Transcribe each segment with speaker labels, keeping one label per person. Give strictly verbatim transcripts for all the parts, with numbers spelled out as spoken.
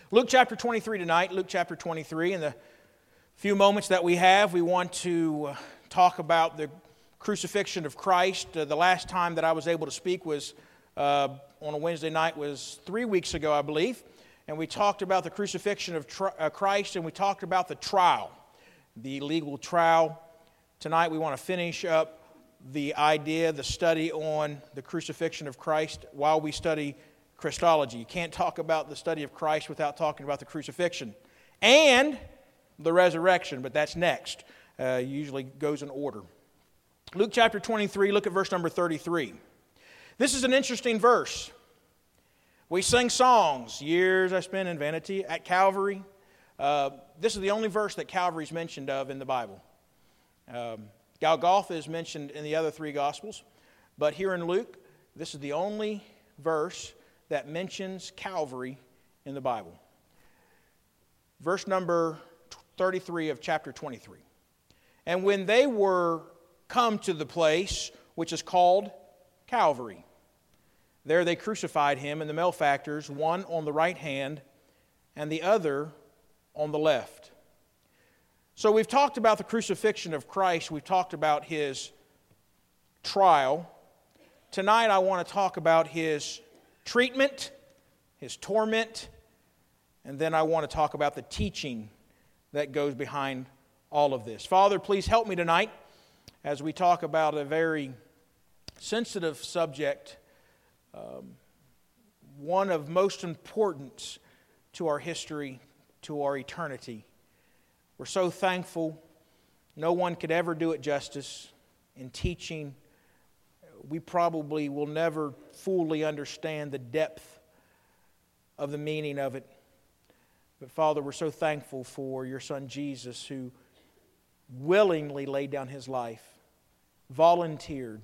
Speaker 1: Luke chapter twenty-three tonight, Luke chapter twenty-three. In the few moments that we have, we want to talk about the crucifixion of Christ. Uh, the last time that I was able to speak was uh, on a Wednesday night was three weeks ago, I believe. And we talked about the crucifixion of tri- uh, Christ, and we talked about the trial, the legal trial. Tonight we want to finish up the idea, the study on the crucifixion of Christ while we study Christology. You can't talk about the study of Christ without talking about the crucifixion and the resurrection, but that's next. Uh, usually goes in order. Luke chapter twenty-three, look at verse number thirty-three. This is an interesting verse. We sing songs, years I spent in vanity at Calvary. Uh, this is the only verse that Calvary is mentioned of in the Bible. Um, Golgotha is mentioned in the other three Gospels, but here in Luke, this is the only verse that mentions Calvary in the Bible. Verse number thirty-three of chapter twenty-three. And when they were come to the place which is called Calvary, there they crucified him and the malefactors, one on the right hand and the other on the left. So we've talked about the crucifixion of Christ. We've talked about his trial. Tonight I want to talk about his treatment, his torment, and then I want to talk about the teaching that goes behind all of this. Father, please help me tonight as we talk about a very sensitive subject, um, one of most importance to our history, to our eternity. We're so thankful. No one could ever do it justice in teaching. We probably will never fully understand the depth of the meaning of it. But Father, we're so thankful for your Son Jesus, who willingly laid down his life, volunteered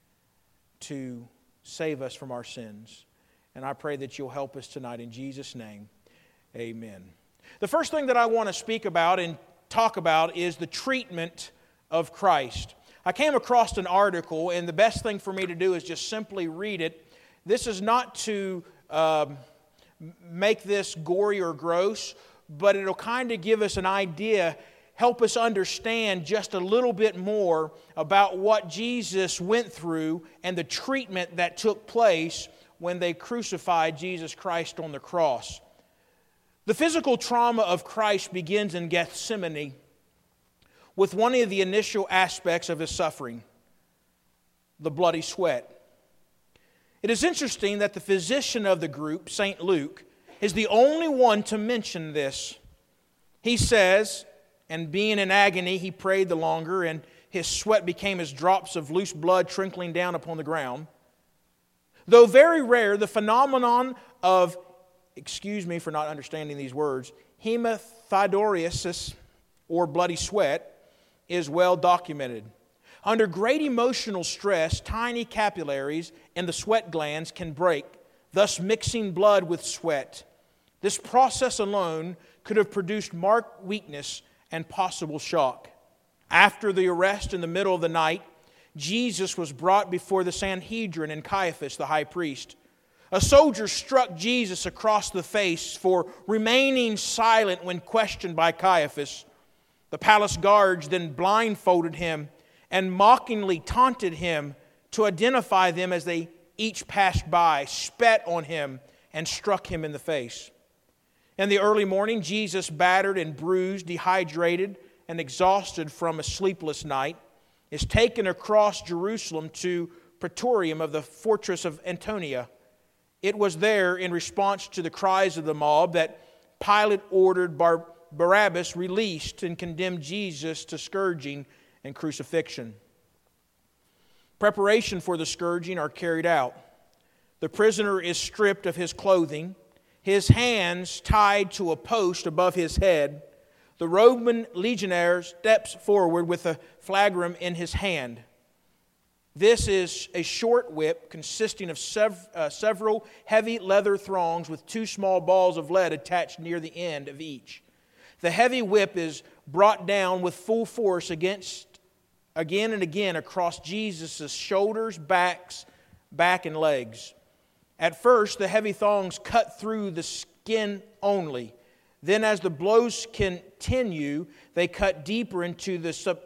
Speaker 1: to save us from our sins. And I pray that you'll help us tonight in Jesus' name. Amen. The first thing that I want to speak about and talk about is the treatment of Christ. I came across an article, and the best thing for me to do is just simply read it. This is not to um, make this gory or gross, but it'll kind of give us an idea, help us understand just a little bit more about what Jesus went through and the treatment that took place when they crucified Jesus Christ on the cross. The physical trauma of Christ begins in Gethsemane with one of the initial aspects of his suffering, the bloody sweat. It is interesting that the physician of the group, Saint Luke, is the only one to mention this. He says, and being in agony, he prayed the longer, and his sweat became as drops of loose blood trickling down upon the ground. Though very rare, the phenomenon of, excuse me for not understanding these words, hematidrosis, or bloody sweat, is well documented. Under great emotional stress, tiny capillaries in the sweat glands can break, thus mixing blood with sweat. This process alone could have produced marked weakness and possible shock. After the arrest in the middle of the night, Jesus was brought before the Sanhedrin and Caiaphas, the high priest. A soldier struck Jesus across the face for remaining silent when questioned by Caiaphas. The palace guards then blindfolded him and mockingly taunted him to identify them as they each passed by, spat on him, and struck him in the face. In the early morning, Jesus, battered and bruised, dehydrated, and exhausted from a sleepless night, is taken across Jerusalem to Praetorium of the fortress of Antonia. It was there, in response to the cries of the mob, that Pilate ordered Bar- Barabbas released and condemned Jesus to scourging and crucifixion. Preparation for the scourging are carried out. The prisoner is stripped of his clothing, his hands tied to a post above his head. The Roman legionnaire steps forward with a flagrum in his hand. This is a short whip consisting of sev- uh, several heavy leather thongs with two small balls of lead attached near the end of each. The heavy whip is brought down with full force against, again and again across Jesus' shoulders, backs, back, and legs. At first, the heavy thongs cut through the, skin only. Then as the blows continue, they cut deeper into the sub,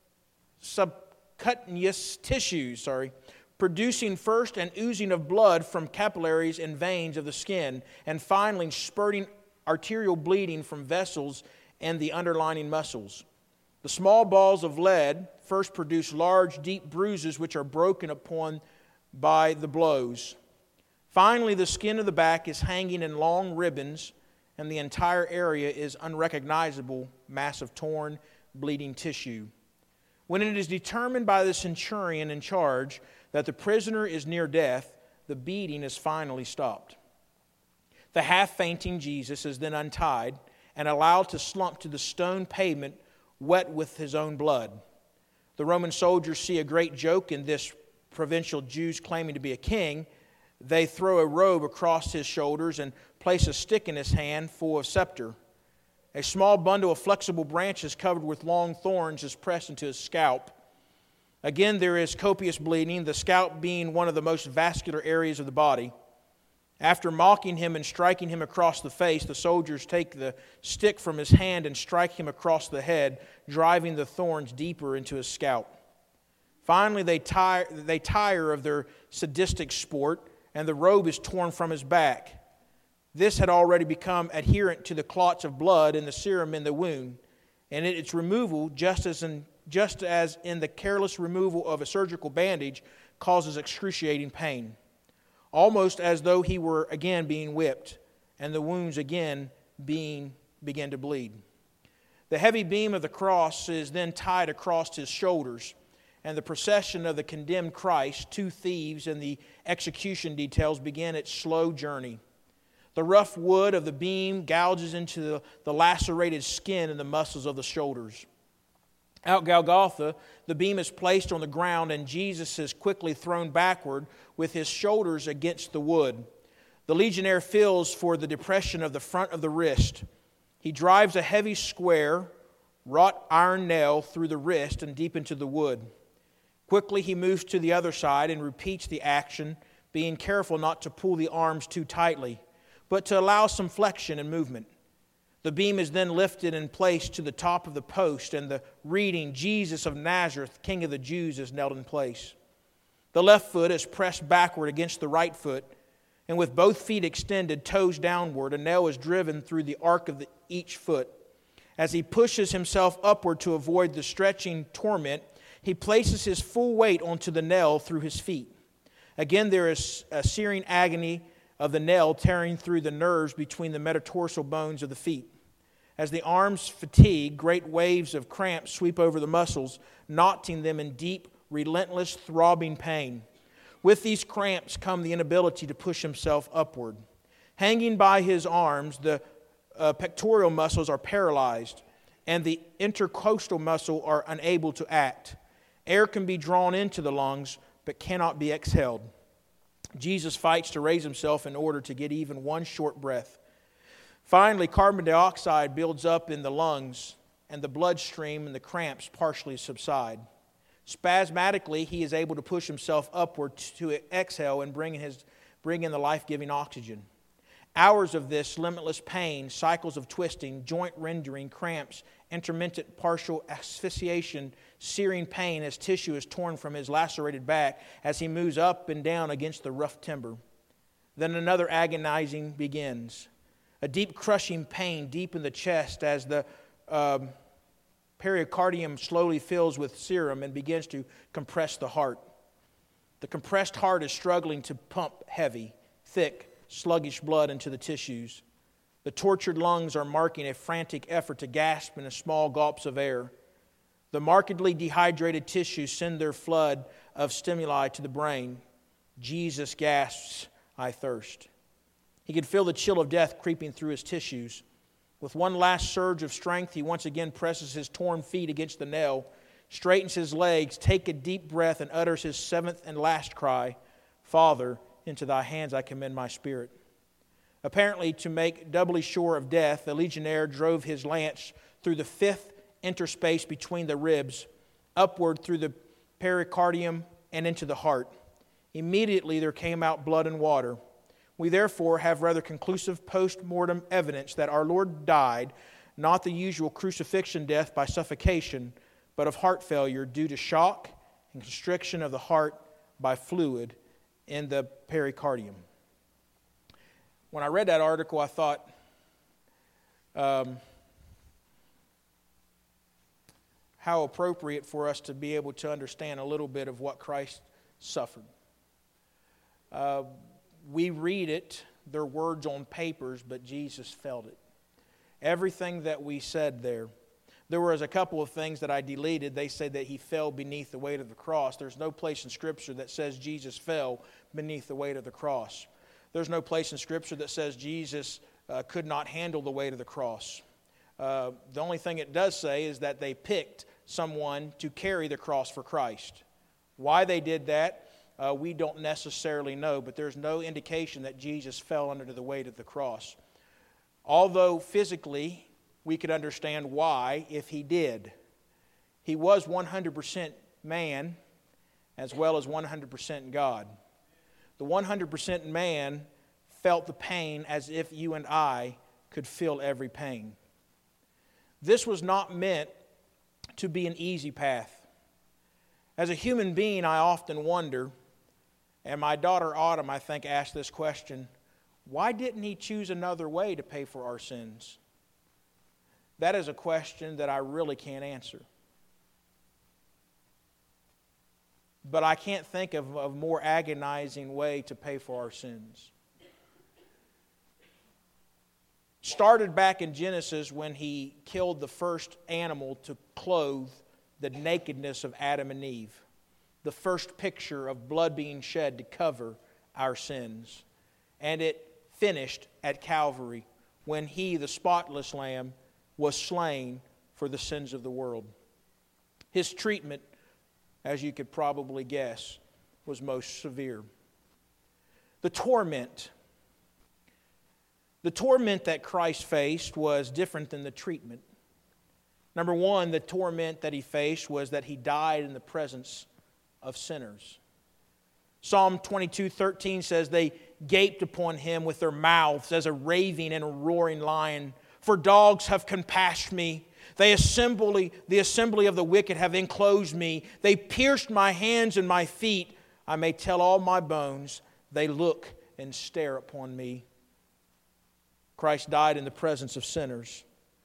Speaker 1: subcutaneous tissues, sorry, producing first an oozing of blood from capillaries and veins of the skin, and finally spurting arterial bleeding from vessels and the underlying muscles. The small balls of lead first produce large, deep bruises which are broken upon by the blows. Finally, the skin of the back is hanging in long ribbons, and the entire area is unrecognizable mass of torn, bleeding tissue. When it is determined by the centurion in charge that the prisoner is near death, the beating is finally stopped. The half-fainting Jesus is then untied and allowed to slump to the stone pavement wet with his own blood. The Roman soldiers see a great joke in this provincial Jew's claiming to be a king. They throw a robe across his shoulders and place a stick in his hand full of scepter. A small bundle of flexible branches covered with long thorns is pressed into his scalp. Again, there is copious bleeding, the scalp being one of the most vascular areas of the body. After mocking him and striking him across the face, the soldiers take the stick from his hand and strike him across the head, driving the thorns deeper into his scalp. Finally, they tire, they tire of their sadistic sport, and the robe is torn from his back. This had already become adherent to the clots of blood and the serum in the wound, and its removal, just as in, just as in the careless removal of a surgical bandage, causes excruciating pain, almost as though he were again being whipped, and the wounds again being begin to bleed. The heavy beam of the cross is then tied across his shoulders, and the procession of the condemned Christ, two thieves, and the execution details begin its slow journey. The rough wood of the beam gouges into the, the lacerated skin and the muscles of the shoulders. Out Golgotha, the beam is placed on the ground, and Jesus is quickly thrown backward with his shoulders against the wood. The legionnaire feels for the depression of the front of the wrist. He drives a heavy square, wrought iron nail through the wrist and deep into the wood. Quickly he moves to the other side and repeats the action, being careful not to pull the arms too tightly, but to allow some flexion and movement. The beam is then lifted and placed to the top of the post, and the reading, Jesus of Nazareth, King of the Jews, is nailed in place. The left foot is pressed backward against the right foot, and with both feet extended, toes downward, a nail is driven through the arc of the, each foot. As he pushes himself upward to avoid the stretching torment, he places his full weight onto the nail through his feet. Again, there is a searing agony of the nail tearing through the nerves between the metatarsal bones of the feet. As the arms fatigue, great waves of cramps sweep over the muscles, knotting them in deep, relentless, throbbing pain. With these cramps come the inability to push himself upward. Hanging by his arms, the uh, pectoral muscles are paralyzed, and the intercostal muscle are unable to act. Air can be drawn into the lungs, but cannot be exhaled. Jesus fights to raise himself in order to get even one short breath. Finally, carbon dioxide builds up in the lungs, and the bloodstream and the cramps partially subside. Spasmodically, he is able to push himself upward to exhale and bring in, his, bring in the life-giving oxygen. Hours of this limitless pain, cycles of twisting, joint rending, cramps, intermittent partial asphyxiation, searing pain as tissue is torn from his lacerated back as he moves up and down against the rough timber. Then another agonizing begins. A deep crushing pain deep in the chest as the um, pericardium slowly fills with serum and begins to compress the heart. The compressed heart is struggling to pump heavy, thick, sluggish blood into the tissues. The tortured lungs are marking a frantic effort to gasp in small gulps of air. The markedly dehydrated tissues send their flood of stimuli to the brain. Jesus gasps, "I thirst." He could feel the chill of death creeping through his tissues. With one last surge of strength, he once again presses his torn feet against the nail, straightens his legs, takes a deep breath, and utters his seventh and last cry, "Father, into thy hands I commend my spirit." Apparently, to make doubly sure of death, the legionnaire drove his lance through the fifth interspace between the ribs, upward through the pericardium and into the heart. Immediately there came out blood and water. We therefore have rather conclusive post-mortem evidence that our Lord died, not the usual crucifixion death by suffocation, but of heart failure due to shock and constriction of the heart by fluid in the pericardium. When I read that article, I thought, um, how appropriate for us to be able to understand a little bit of what Christ suffered. Uh, we read it, they're words on papers, but Jesus felt it. Everything that we said there. There was a couple of things that I deleted. They said that he fell beneath the weight of the cross. There's no place in Scripture that says Jesus fell beneath the weight of the cross. There's no place in Scripture that says Jesus uh, could not handle the weight of the cross. Uh, the only thing it does say is that they picked someone to carry the cross for Christ. Why they did that, uh, we don't necessarily know, but there's no indication that Jesus fell under the weight of the cross. Although physically, we could understand why if he did. He was one hundred percent man as well as one hundred percent God. The one hundred percent man felt the pain as if you and I could feel every pain. This was not meant to be an easy path. As a human being, I often wonder, and my daughter Autumn, I think, asked this question, why didn't he choose another way to pay for our sins? That is a question that I really can't answer. But I can't think of a more agonizing way to pay for our sins. Started back in Genesis when he killed the first animal to clothe the nakedness of Adam and Eve. The first picture of blood being shed to cover our sins. And it finished at Calvary when he, the spotless lamb, was slain for the sins of the world. His treatment, as you could probably guess, was most severe. The torment. The torment that Christ faced was different than the treatment. Number one, the torment that he faced was that he died in the presence of sinners. Psalm twenty-two thirteen says, they gaped upon him with their mouths as a raving and a roaring lion. For dogs have compassed me. They assembly, the assembly of the wicked have enclosed me. They pierced my hands and my feet. I may tell all my bones. They look and stare upon me. Christ died in the presence of sinners.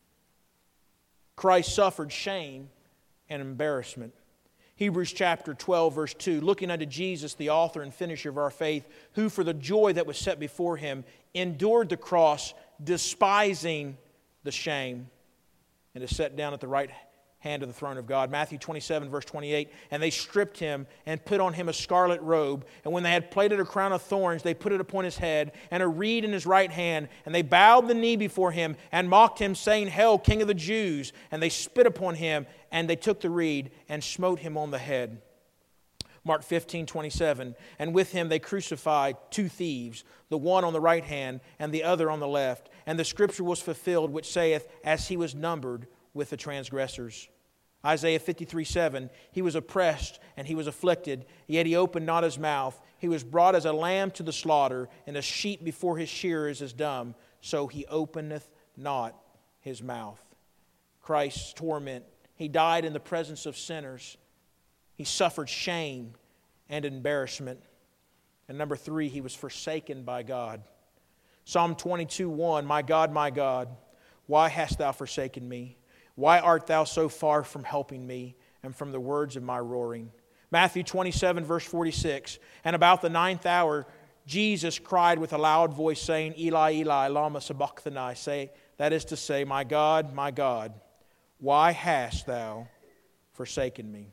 Speaker 1: Christ suffered shame and embarrassment. Hebrews chapter twelve, verse two, looking unto Jesus, the author and finisher of our faith, who for the joy that was set before him endured the cross, despising the shame, and is set down at the right hand of the throne of God. Matthew twenty-seven, verse twenty-eight, and they stripped him and put on him a scarlet robe, and when they had plaited a crown of thorns, they put it upon his head, and a reed in his right hand, and they bowed the knee before him, and mocked him, saying, Hail, King of the Jews! And they spit upon him, and they took the reed, and smote him on the head. Mark fifteen, twenty-seven, and with him they crucified two thieves, the one on the right hand, and the other on the left. And the scripture was fulfilled, which saith, As he was numbered with the transgressors. Isaiah fifty-three, seven, he was oppressed and he was afflicted, yet he opened not his mouth. He was brought as a lamb to the slaughter, and a sheep before his shearers is dumb, so he openeth not his mouth. Christ's torment. He died in the presence of sinners. He suffered shame and embarrassment. And number three, he was forsaken by God. Psalm twenty-two, one, My God, my God, why hast thou forsaken me? Why art thou so far from helping me and from the words of my roaring? Matthew twenty-seven, verse forty-six, and about the ninth hour, Jesus cried with a loud voice, saying, Eli, Eli, lama sabachthani, say, that is to say, My God, my God, why hast thou forsaken me?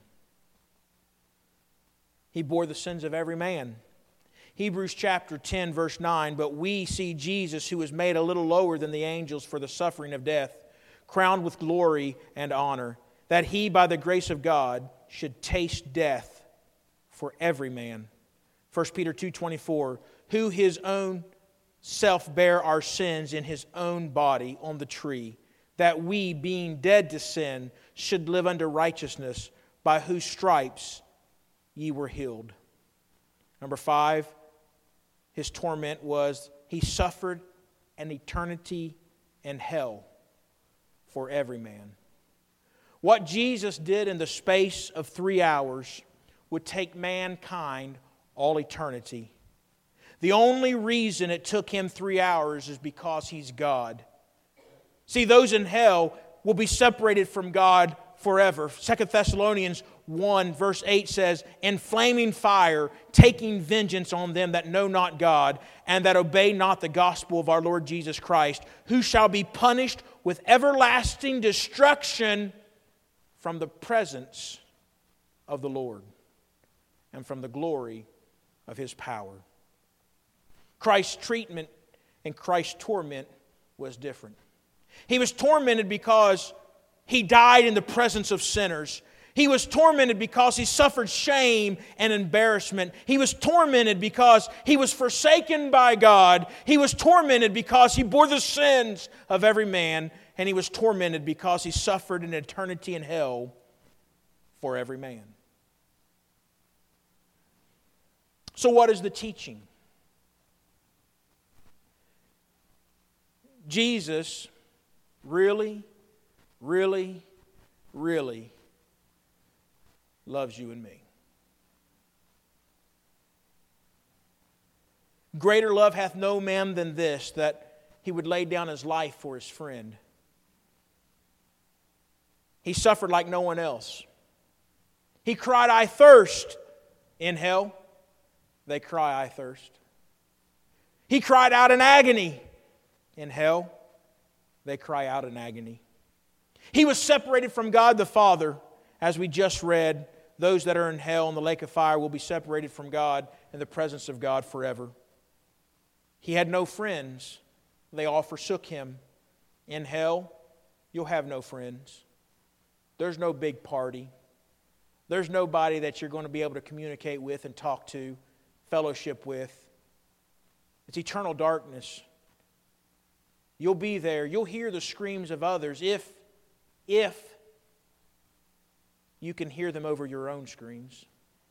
Speaker 1: He bore the sins of every man. Hebrews chapter ten, verse nine, but we see Jesus, who was made a little lower than the angels for the suffering of death, crowned with glory and honor, that he, by the grace of God, should taste death for every man. First Peter two twenty-four, who his own self bare our sins in his own body on the tree, that we, being dead to sin, should live unto righteousness, by whose stripes ye were healed. Number five, his torment was he suffered an eternity in hell for every man. What Jesus did in the space of three hours would take mankind all eternity. The only reason it took him three hours is because he's God. See, those in hell will be separated from God forever. Second Thessalonians one verse eight says, "In flaming fire, taking vengeance on them that know not God, and that obey not the gospel of our Lord Jesus Christ, who shall be punished with everlasting destruction from the presence of the Lord and from the glory of His power." Christ's treatment and Christ's torment was different. He was tormented because He died in the presence of sinners. He was tormented because He suffered shame and embarrassment. He was tormented because He was forsaken by God. He was tormented because He bore the sins of every man. And He was tormented because He suffered an eternity in hell for every man. So what is the teaching? Jesus really, really, really loves you and me. Greater love hath no man than this, that He would lay down His life for His friend. He suffered like no one else. He cried, "I thirst." In hell, they cry, "I thirst." He cried out in agony. In hell, they cry out in agony. He was separated from God the Father. As we just read, those that are in hell in the lake of fire will be separated from God in the presence of God forever. He had no friends. They all forsook Him. In hell, you'll have no friends. There's no big party. There's nobody that you're going to be able to communicate with and talk to, fellowship with. It's eternal darkness. You'll be there. You'll hear the screams of others if, if you can hear them over your own screams.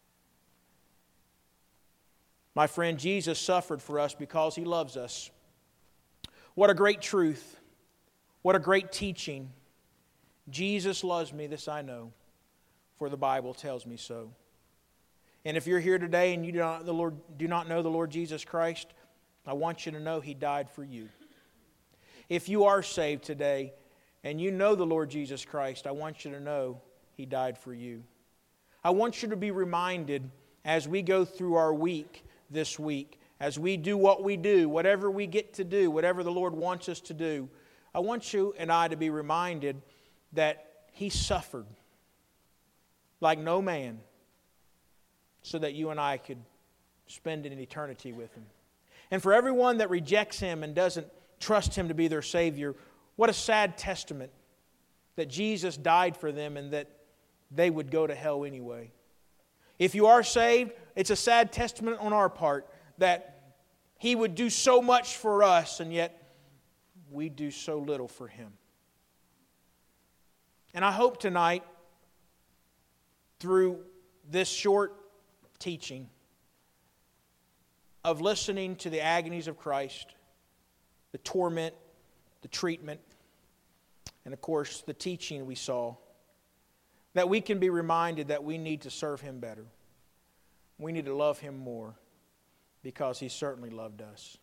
Speaker 1: My friend, Jesus suffered for us because He loves us. What a great truth. What a great teaching. Jesus loves me, this I know, for the Bible tells me so. And if you're here today and you do not, the Lord, do not know the Lord Jesus Christ, I want you to know He died for you. If you are saved today and you know the Lord Jesus Christ, I want you to know He died for you. I want you to be reminded as we go through our week this week, as we do what we do, whatever we get to do, whatever the Lord wants us to do, I want you and I to be reminded that He suffered like no man so that you and I could spend an eternity with Him. And for everyone that rejects Him and doesn't trust Him to be their Savior, what a sad testament that Jesus died for them and that they would go to hell anyway. If you are saved, it's a sad testament on our part that He would do so much for us and yet we do so little for Him. And I hope tonight, through this short teaching of listening to the agonies of Christ, the torment, the treatment, and of course the teaching we saw, that we can be reminded that we need to serve Him better. We need to love Him more because He certainly loved us.